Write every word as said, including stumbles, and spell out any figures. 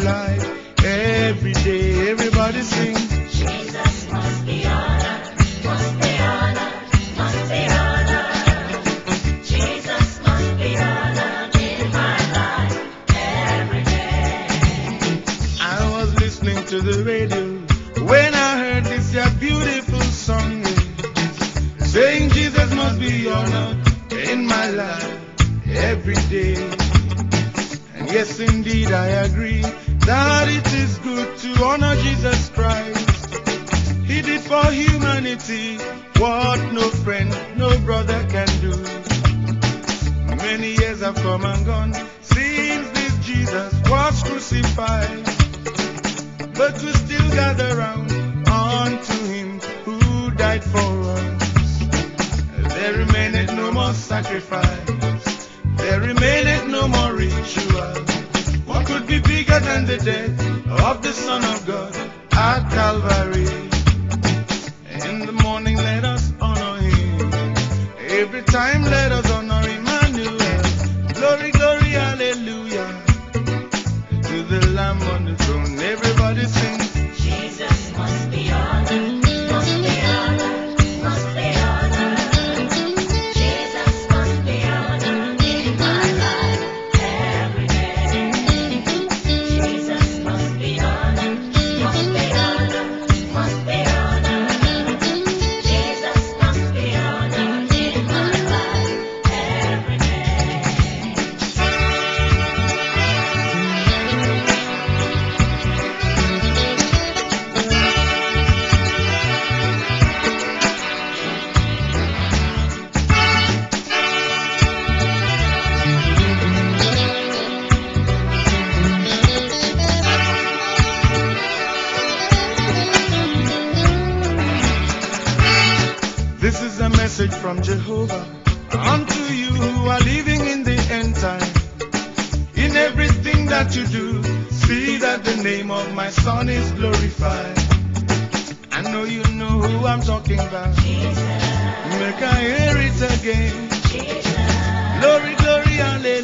life. Every day, everybody sing. Jesus must be honored, must be honored, must be honored. Jesus must be honored in my life every day. I was listening to the radio when I heard this yeah, beautiful song, saying Jesus must be honored in my life every day. And yes, indeed, I agree that it is good to honor Jesus Christ. He did for humanity what no friend, no brother can do. Many years have come and gone since this Jesus was crucified, but we still gather round unto him who died for us. There remaineth no more sacrifice, there remaineth no more ritual. What could be bigger than the death of the Son of God at Calvary? In the morning let us honor him, every time let us honor Emmanuel. Glory, glory, hallelujah, to the Lamb on the throne. Everybody sing. Jesus must be honored, must be honored, must be honored. Jesus must be honored in my life every day. Jesus must be honored, must be honored, must be honored. Jesus must be honored in my life every day. This is a message from Jehovah unto you who are living in the end time. In everything that you do, see that the name of my Son is glorified. I know you know who I'm talking about. Jesus, Make I hear it again. Jesus, Glory, glory, hallelujah.